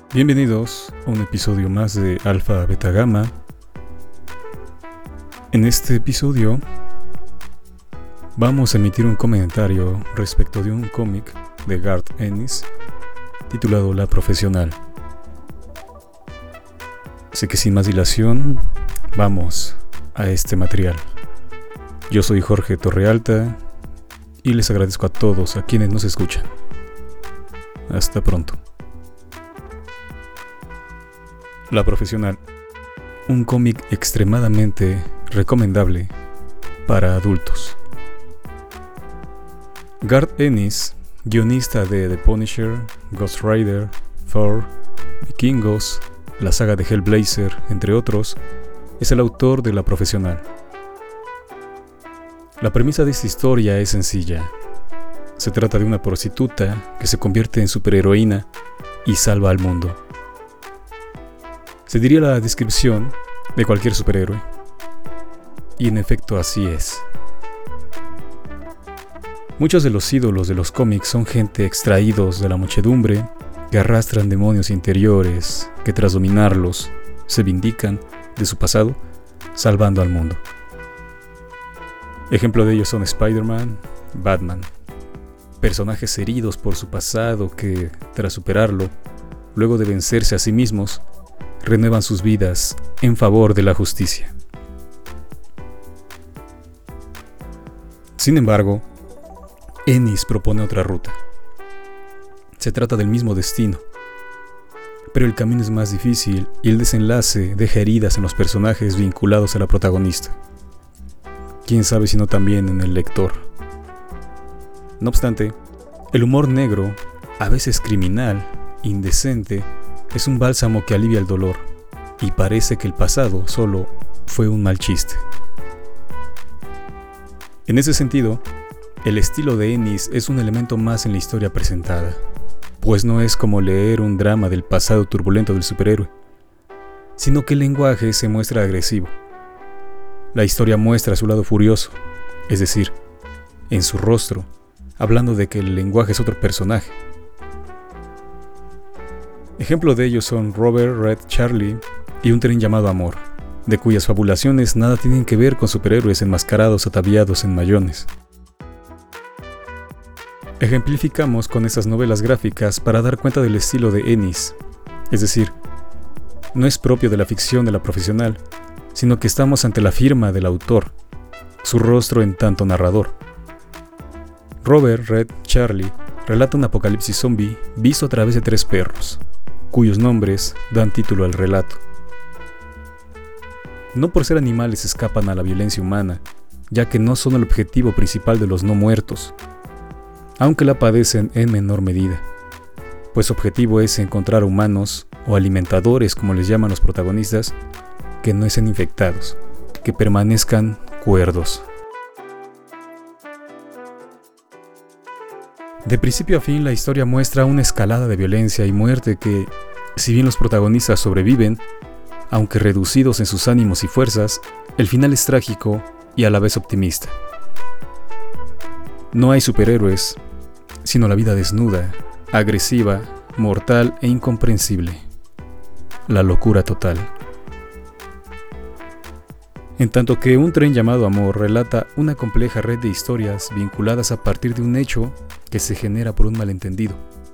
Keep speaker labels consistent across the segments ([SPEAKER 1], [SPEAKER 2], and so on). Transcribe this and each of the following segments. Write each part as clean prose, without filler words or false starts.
[SPEAKER 1] Bienvenidos a un episodio más de Alpha Beta Gamma. En este episodio vamos a emitir un comentario respecto de un cómic de Garth Ennis titulado La Profesional. Así que sin más dilación, vamos a este material. Yo soy Jorge Torrealta y les agradezco a todos a quienes nos escuchan. Hasta pronto. La Profesional, un cómic extremadamente recomendable para adultos. Garth Ennis, guionista de The Punisher, Ghost Rider, Thor, Vikingos, la saga de Hellblazer, entre otros, es el autor de La Profesional. La premisa de esta historia es sencilla. Se trata de una prostituta que se convierte en superheroína y salva al mundo. Se diría la descripción de cualquier superhéroe. Y en efecto así es. Muchos de los ídolos de los cómics son gente extraídos de la muchedumbre que arrastran demonios interiores que tras dominarlos se vindican de su pasado salvando al mundo. Ejemplo de ellos son Spider-Man, Batman. Personajes heridos por su pasado que, tras superarlo, luego de vencerse a sí mismos, renuevan sus vidas en favor de la justicia. Sin embargo, Ennis propone otra ruta. Se trata del mismo destino, pero el camino es más difícil y el desenlace deja heridas en los personajes vinculados a la protagonista. Quién sabe si no también en el lector. No obstante, el humor negro, a veces criminal, indecente, es un bálsamo que alivia el dolor, y parece que el pasado solo fue un mal chiste. En ese sentido, el estilo de Ennis es un elemento más en la historia presentada, pues no es como leer un drama del pasado turbulento del superhéroe, sino que el lenguaje se muestra agresivo. La historia muestra su lado furioso, es decir, en su rostro, hablando de que el lenguaje es otro personaje. Ejemplo de ellos son Robert Red Charlie y Un tren llamado Amor, de cuyas fabulaciones nada tienen que ver con superhéroes enmascarados ataviados en mayones. Ejemplificamos con estas novelas gráficas para dar cuenta del estilo de Ennis, es decir, no es propio de la ficción de La Profesional, sino que estamos ante la firma del autor, su rostro en tanto narrador. Robert Red Charlie relata un apocalipsis zombie visto a través de 3 perros, cuyos nombres dan título al relato. No por ser animales escapan a la violencia humana, ya que no son el objetivo principal de los no muertos, aunque la padecen en menor medida, pues su objetivo es encontrar humanos o alimentadores, como les llaman los protagonistas, que no estén infectados, que permanezcan cuerdos. De principio a fin, la historia muestra una escalada de violencia y muerte que, si bien los protagonistas sobreviven, aunque reducidos en sus ánimos y fuerzas, el final es trágico y a la vez optimista. No hay superhéroes, sino la vida desnuda, agresiva, mortal e incomprensible. La locura total. En tanto que Un tren llamado Amor relata una compleja red de historias vinculadas a partir de un hecho que se genera por un malentendido.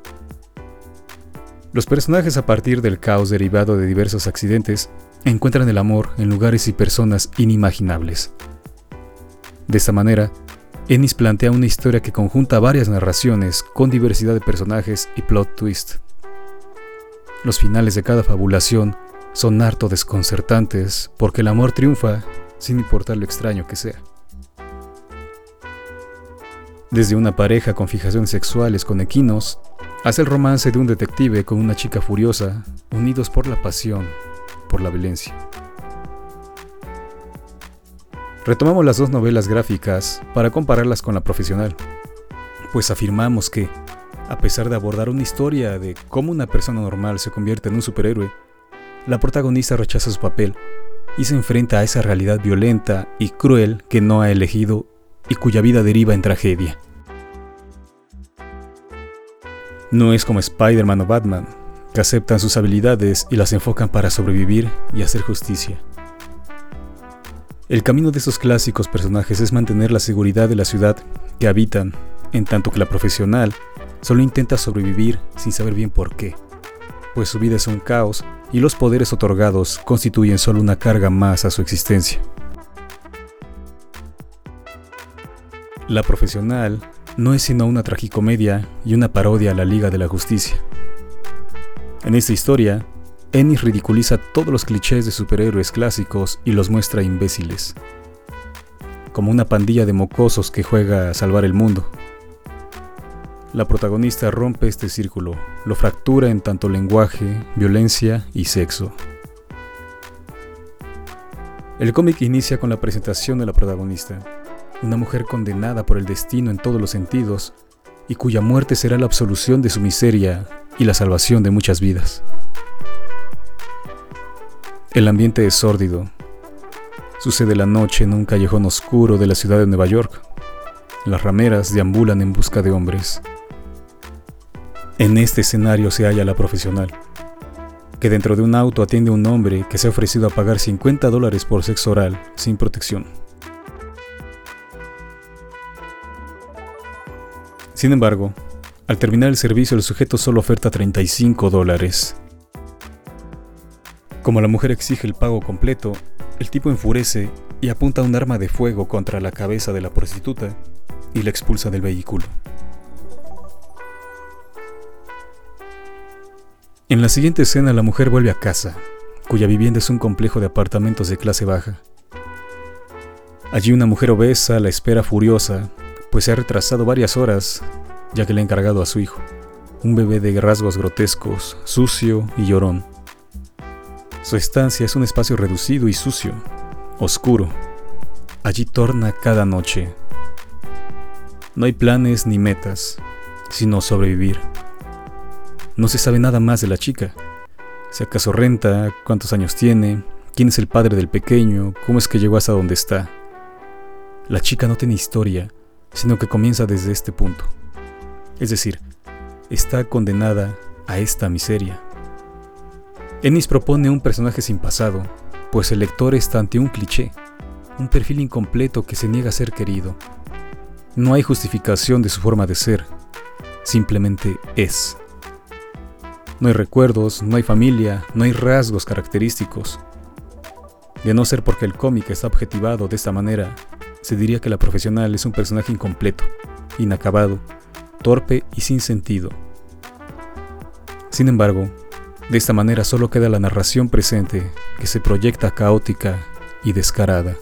[SPEAKER 1] Los personajes, a partir del caos derivado de diversos accidentes, encuentran el amor en lugares y personas inimaginables. De esta manera, Ennis plantea una historia que conjunta varias narraciones con diversidad de personajes y plot twist. Los finales de cada fabulación son harto desconcertantes porque el amor triunfa sin importar lo extraño que sea. Desde una pareja con fijaciones sexuales con equinos, hasta el romance de un detective con una chica furiosa, unidos por la pasión, por la violencia. Retomamos las 2 novelas gráficas para compararlas con La Profesional, pues afirmamos que, a pesar de abordar una historia de cómo una persona normal se convierte en un superhéroe, la protagonista rechaza su papel y se enfrenta a esa realidad violenta y cruel que no ha elegido y cuya vida deriva en tragedia. No es como Spider-Man o Batman, que aceptan sus habilidades y las enfocan para sobrevivir y hacer justicia. El camino de estos clásicos personajes es mantener la seguridad de la ciudad que habitan, en tanto que la profesional solo intenta sobrevivir sin saber bien por qué, pues su vida es un caos y los poderes otorgados constituyen solo una carga más a su existencia. La profesional no es sino una tragicomedia y una parodia a la Liga de la Justicia. En esta historia, Ennis ridiculiza todos los clichés de superhéroes clásicos y los muestra imbéciles, como una pandilla de mocosos que juega a salvar el mundo. La protagonista rompe este círculo, lo fractura en tanto lenguaje, violencia y sexo. El cómic inicia con la presentación de la protagonista, una mujer condenada por el destino en todos los sentidos y cuya muerte será la absolución de su miseria y la salvación de muchas vidas. El ambiente es sórdido. Sucede la noche en un callejón oscuro de la ciudad de Nueva York. Las rameras deambulan en busca de hombres. En este escenario se halla la profesional, que dentro de un auto atiende a un hombre que se ha ofrecido a pagar $50 por sexo oral sin protección. Sin embargo, al terminar el servicio el sujeto solo oferta $35. Como la mujer exige el pago completo, el tipo enfurece y apunta un arma de fuego contra la cabeza de la prostituta y la expulsa del vehículo. En la siguiente escena la mujer vuelve a casa, cuya vivienda es un complejo de apartamentos de clase baja. Allí una mujer obesa la espera furiosa, pues se ha retrasado varias horas ya que le ha encargado a su hijo, un bebé de rasgos grotescos, sucio y llorón. Su estancia es un espacio reducido y sucio, oscuro. Allí torna cada noche. No hay planes ni metas, sino sobrevivir. No se sabe nada más de la chica. Si acaso renta, cuántos años tiene, quién es el padre del pequeño, cómo es que llegó hasta donde está. La chica no tiene historia, sino que comienza desde este punto. Es decir, está condenada a esta miseria. Ennis propone un personaje sin pasado, pues el lector está ante un cliché, un perfil incompleto que se niega a ser querido. No hay justificación de su forma de ser, simplemente es. No hay recuerdos, no hay familia, no hay rasgos característicos. De no ser porque el cómic está objetivado de esta manera, se diría que la profesional es un personaje incompleto, inacabado, torpe y sin sentido. Sin embargo, de esta manera solo queda la narración presente, que se proyecta caótica y descarada.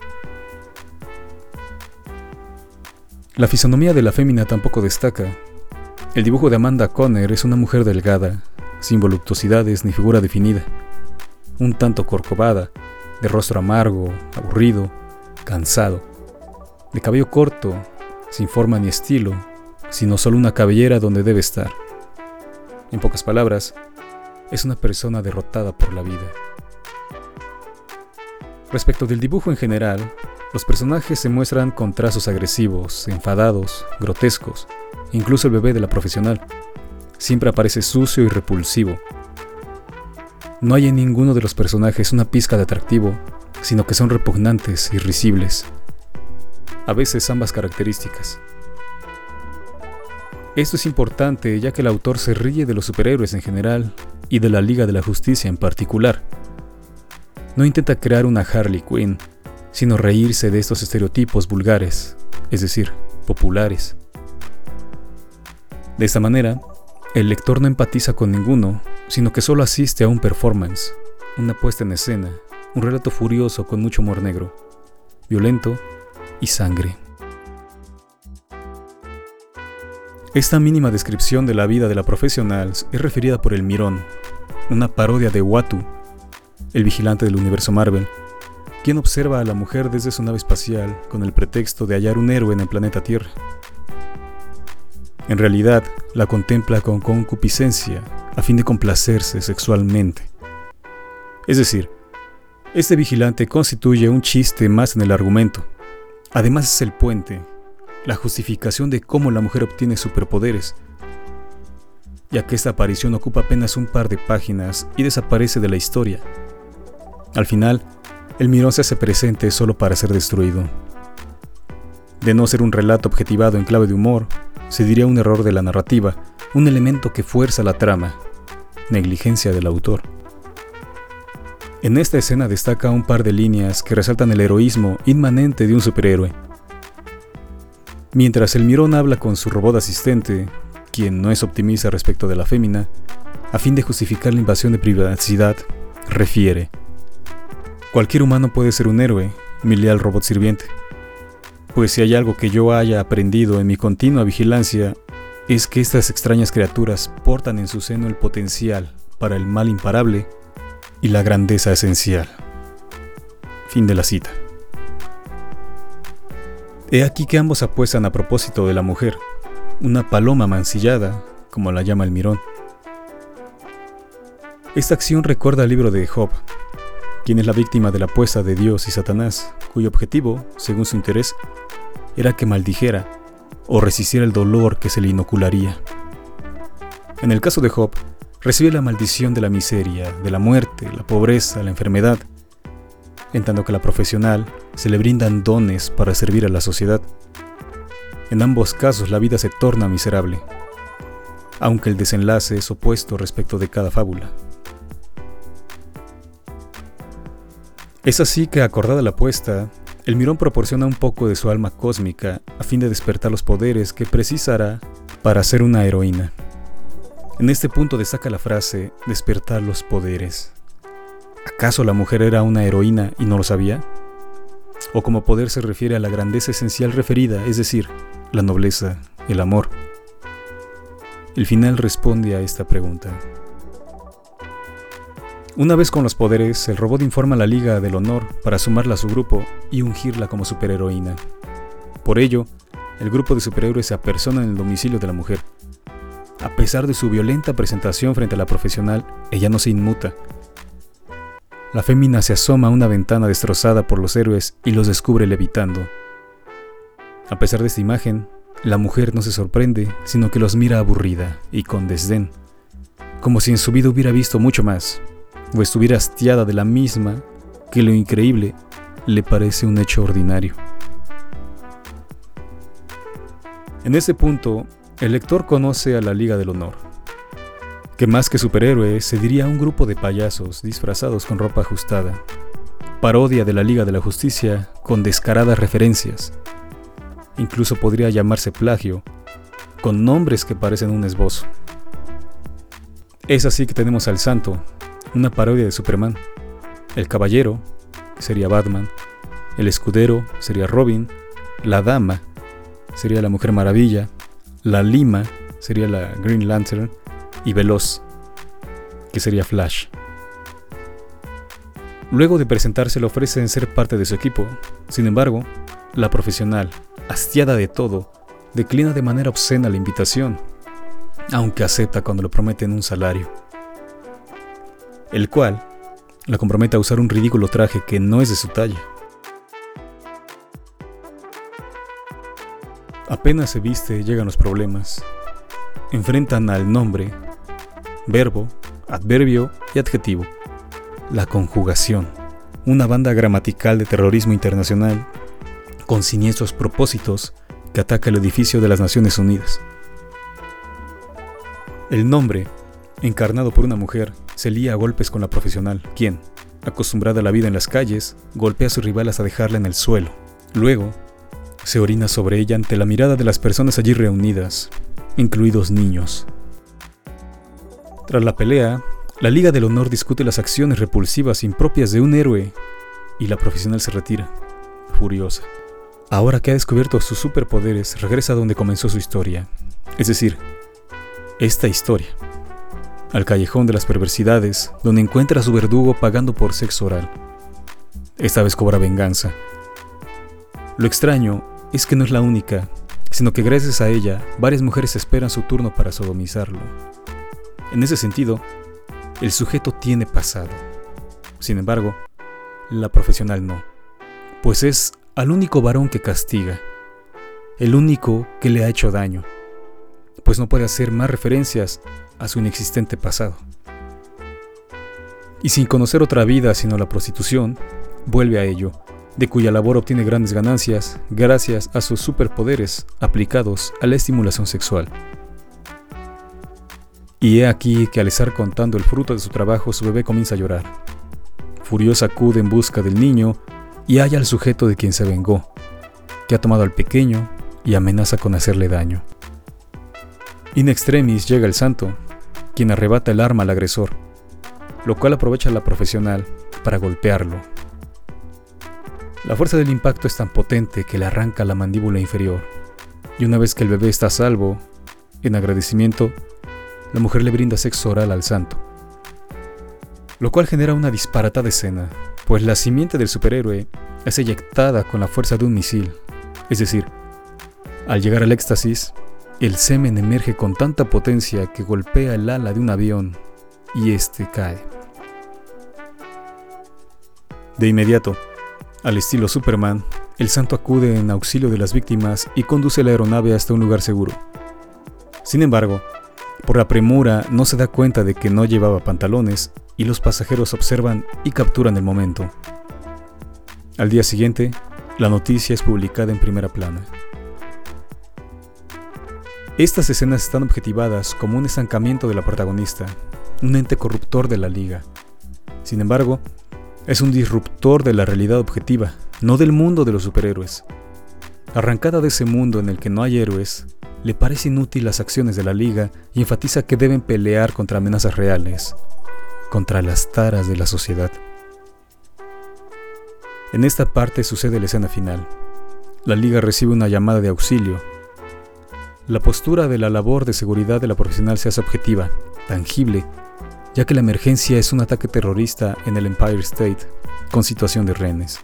[SPEAKER 1] La fisonomía de la fémina tampoco destaca. El dibujo de Amanda Conner es una mujer delgada, sin voluptuosidades ni figura definida, un tanto corcovada, de rostro amargo, aburrido, cansado, de cabello corto, sin forma ni estilo, sino solo una cabellera donde debe estar. En pocas palabras, es una persona derrotada por la vida. Respecto del dibujo en general, los personajes se muestran con trazos agresivos, enfadados, grotescos. Incluso el bebé de la profesional siempre aparece sucio y repulsivo. No hay en ninguno de los personajes una pizca de atractivo, sino que son repugnantes y risibles. A veces ambas características. Esto es importante ya que el autor se ríe de los superhéroes en general y de la Liga de la Justicia en particular. No intenta crear una Harley Quinn, sino reírse de estos estereotipos vulgares, es decir, populares. De esta manera, el lector no empatiza con ninguno, sino que solo asiste a un performance, una puesta en escena, un relato furioso con mucho humor negro, violento y sangre. Esta mínima descripción de la vida de la profesional es referida por el Mirón, una parodia de Uatu, el vigilante del universo Marvel, quien observa a la mujer desde su nave espacial con el pretexto de hallar un héroe en el planeta Tierra. En realidad, la contempla con concupiscencia a fin de complacerse sexualmente. Es decir, este vigilante constituye un chiste más en el argumento. Además es el puente, la justificación de cómo la mujer obtiene superpoderes. ya que esta aparición ocupa apenas un par de páginas y desaparece de la historia. Al final, el mirón se hace presente solo para ser destruido. De no ser un relato objetivado en clave de humor, se diría un error de la narrativa, un elemento que fuerza la trama, negligencia del autor. En esta escena destaca un par de líneas que resaltan el heroísmo inmanente de un superhéroe. Mientras el mirón habla con su robot asistente, quien no es optimista respecto de la fémina, a fin de justificar la invasión de privacidad, refiere: cualquier humano puede ser un héroe, mi leal robot sirviente. Pues si hay algo que yo haya aprendido en mi continua vigilancia, es que estas extrañas criaturas portan en su seno el potencial para el mal imparable y la grandeza esencial. Fin de la cita. He aquí que ambos apuestan a propósito de la mujer, una paloma mancillada, como la llama el mirón. Esta acción recuerda al libro de Job, quien es la víctima de la apuesta de Dios y Satanás, cuyo objetivo, según su interés, era que maldijera o resistiera el dolor que se le inocularía. En el caso de Job, recibe la maldición de la miseria, de la muerte, la pobreza, la enfermedad, en tanto que a la profesional se le brindan dones para servir a la sociedad. En ambos casos la vida se torna miserable, aunque el desenlace es opuesto respecto de cada fábula. Es así que, acordada la apuesta, el mirón proporciona un poco de su alma cósmica a fin de despertar los poderes que precisará para ser una heroína. En este punto destaca la frase despertar los poderes. ¿Acaso la mujer era una heroína y no lo sabía? ¿O como poder se refiere a la grandeza esencial referida, es decir, la nobleza, el amor? El final responde a esta pregunta. Una vez con los poderes, el robot informa a la Liga del Honor para sumarla a su grupo y ungirla como superheroína. Por ello, el grupo de superhéroes se apersona en el domicilio de la mujer. A pesar de su violenta presentación frente a la profesional, ella no se inmuta. La fémina se asoma a una ventana destrozada por los héroes y los descubre levitando. A pesar de esta imagen, la mujer no se sorprende, sino que los mira aburrida y con desdén, como si en su vida hubiera visto mucho más, o estuviera hastiada de la misma, que lo increíble le parece un hecho ordinario. En ese punto, el lector conoce a la Liga del Honor, que más que superhéroes se diría un grupo de payasos disfrazados con ropa ajustada, parodia de la Liga de la Justicia con descaradas referencias. Incluso podría llamarse plagio, con nombres que parecen un esbozo. Es así que tenemos al Santo, una parodia de Superman, el Caballero, que sería Batman, el Escudero sería Robin, la Dama sería la Mujer Maravilla, la Lima sería la Green Lantern y Veloz, que sería Flash. Luego de presentarse le ofrecen ser parte de su equipo. Sin embargo, la profesional, hastiada de todo, declina de manera obscena la invitación, aunque acepta cuando le prometen un salario, el cual la compromete a usar un ridículo traje que no es de su talla. Apenas se viste, llegan los problemas. Enfrentan al nombre, verbo, adverbio y adjetivo, la conjugación, una banda gramatical de terrorismo internacional con siniestros propósitos que ataca el edificio de las Naciones Unidas. El nombre, encarnado por una mujer, se lía a golpes con la profesional, quien, acostumbrada a la vida en las calles, golpea a su rival hasta dejarla en el suelo. Luego, se orina sobre ella ante la mirada de las personas allí reunidas, incluidos niños. Tras la pelea, la Liga del Honor discute las acciones repulsivas impropias de un héroe y la profesional se retira, furiosa. Ahora que ha descubierto sus superpoderes, regresa a donde comenzó su historia, es decir, esta historia, al callejón de las perversidades, donde encuentra a su verdugo pagando por sexo oral. Esta vez cobra venganza. Lo extraño es que no es la única, sino que gracias a ella, varias mujeres esperan su turno para sodomizarlo. En ese sentido, el sujeto tiene pasado. Sin embargo, la profesional no, pues es al único varón que castiga, el único que le ha hecho daño. pues no puede hacer más referencias a su inexistente pasado. Y sin conocer otra vida sino la prostitución, vuelve a ello, de cuya labor obtiene grandes ganancias gracias a sus superpoderes aplicados a la estimulación sexual. Y he aquí que al estar contando el fruto de su trabajo, su bebé comienza a llorar. Furiosa acude en busca del niño y halla al sujeto de quien se vengó, que ha tomado al pequeño y amenaza con hacerle daño. In extremis llega el santo, quien arrebata el arma al agresor, lo cual aprovecha la profesional para golpearlo. La fuerza del impacto es tan potente que le arranca la mandíbula inferior, y una vez que el bebé está a salvo, en agradecimiento, la mujer le brinda sexo oral al santo, lo cual genera una disparatada escena, pues la simiente del superhéroe es eyectada con la fuerza de un misil, es decir, al llegar al éxtasis, el semen emerge con tanta potencia que golpea el ala de un avión y este cae. De inmediato, al estilo Superman, el santo acude en auxilio de las víctimas y conduce la aeronave hasta un lugar seguro. Sin embargo, por la premura no se da cuenta de que no llevaba pantalones y los pasajeros observan y capturan el momento. Al día siguiente, la noticia es publicada en primera plana. Estas escenas están objetivadas como un estancamiento de la protagonista, un ente corruptor de la liga. Sin embargo, es un disruptor de la realidad objetiva, no del mundo de los superhéroes. Arrancada de ese mundo en el que no hay héroes, le parece inútil las acciones de la liga y enfatiza que deben pelear contra amenazas reales, contra las taras de la sociedad. En esta parte sucede la escena final. La liga recibe una llamada de auxilio. La postura de la labor de seguridad de la profesional se hace objetiva, tangible, ya que la emergencia es un ataque terrorista en el Empire State, con situación de rehenes.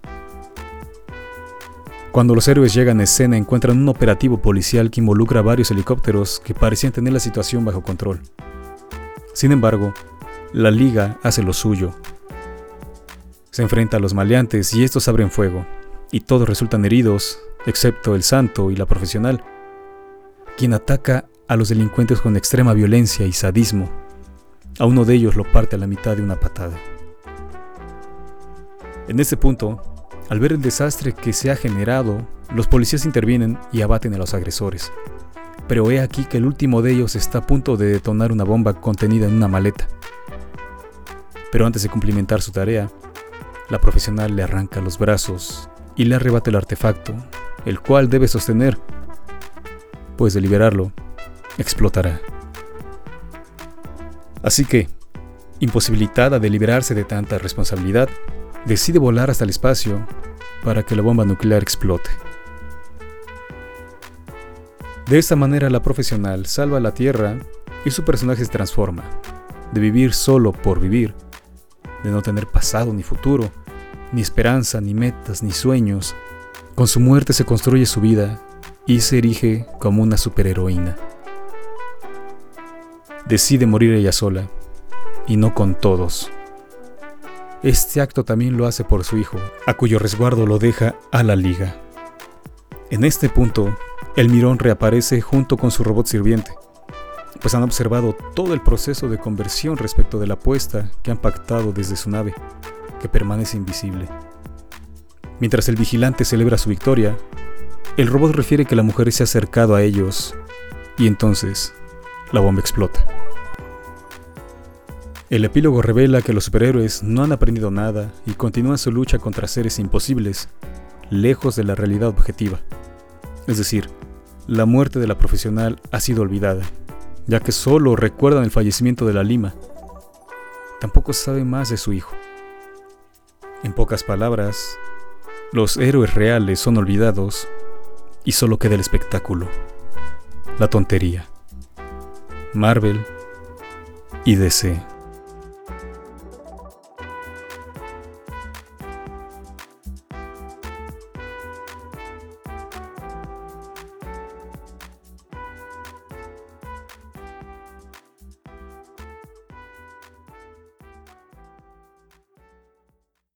[SPEAKER 1] Cuando los héroes llegan a escena encuentran un operativo policial que involucra varios helicópteros que parecían tener la situación bajo control. Sin embargo, la liga hace lo suyo. Se enfrenta a los maleantes y estos abren fuego, y todos resultan heridos, excepto el santo y la profesional, quien ataca a los delincuentes con extrema violencia y sadismo. A uno de ellos lo parte a la mitad de una patada. En este punto, al ver el desastre que se ha generado, los policías intervienen y abaten a los agresores. Pero he aquí que el último de ellos está a punto de detonar una bomba contenida en una maleta. Pero antes de cumplimentar su tarea, la profesional le arranca los brazos y le arrebata el artefacto, el cual debe sostener, pues de liberarlo, explotará. Así que, imposibilitada de liberarse de tanta responsabilidad, decide volar hasta el espacio para que la bomba nuclear explote. De esta manera la profesional salva la Tierra y su personaje se transforma, de vivir solo por vivir, de no tener pasado ni futuro, ni esperanza, ni metas, ni sueños. Con su muerte se construye su vida y se erige como una superheroína. Decide morir ella sola, y no con todos. Este acto también lo hace por su hijo, a cuyo resguardo lo deja a la liga. En este punto, el Mirón reaparece junto con su robot sirviente, pues han observado todo el proceso de conversión respecto de la apuesta que han pactado desde su nave, que permanece invisible. Mientras el vigilante celebra su victoria, el robot refiere que la mujer se ha acercado a ellos, y entonces la bomba explota. El epílogo revela que los superhéroes no han aprendido nada y continúan su lucha contra seres imposibles, lejos de la realidad objetiva. Es decir, la muerte de la profesional ha sido olvidada, ya que solo recuerdan el fallecimiento de la Lima. Tampoco sabe más de su hijo. En pocas palabras, los héroes reales son olvidados y solo queda el espectáculo, la tontería. Marvel y DC.